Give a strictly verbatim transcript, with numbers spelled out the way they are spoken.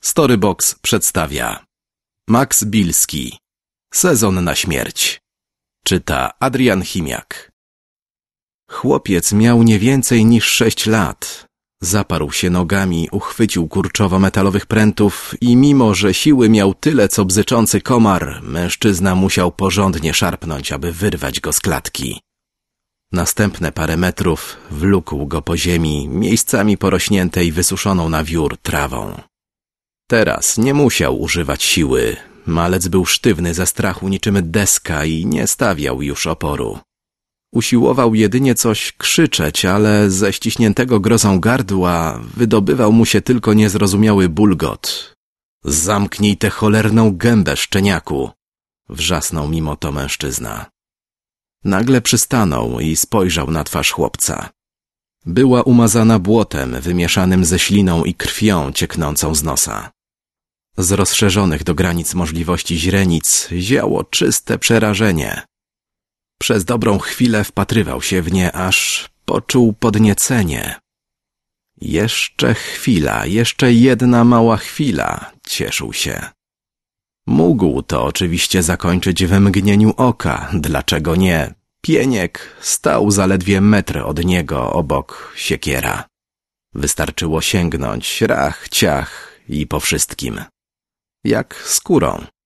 Storybox przedstawia Max Bilski. Sezon na śmierć. Czyta Adrian Chimiak. Chłopiec miał nie więcej niż sześć lat. Zaparł się nogami, uchwycił kurczowo metalowych prętów i mimo, że siły miał tyle co bzyczący komar, mężczyzna musiał porządnie szarpnąć, aby wyrwać go z klatki. Następne parę metrów wlókł go po ziemi, miejscami porośniętej wysuszoną na wiór trawą. Teraz nie musiał używać siły. Malec był sztywny ze strachu niczym deska i nie stawiał już oporu. Usiłował jedynie coś krzyczeć, ale ze ściśniętego grozą gardła wydobywał mu się tylko niezrozumiały bulgot. Zamknij tę cholerną gębę, szczeniaku! Wrzasnął mimo to mężczyzna. Nagle przystanął i spojrzał na twarz chłopca. Była umazana błotem wymieszanym ze śliną i krwią cieknącą z nosa. Z rozszerzonych do granic możliwości źrenic ziało czyste przerażenie. Przez dobrą chwilę wpatrywał się w nie, aż poczuł podniecenie. Jeszcze chwila, jeszcze jedna mała chwila, cieszył się. Mógł to oczywiście zakończyć we mgnieniu oka, dlaczego nie? Pieniek stał zaledwie metr od niego obok siekiera. Wystarczyło sięgnąć, rach, ciach i po wszystkim. Jak skórą.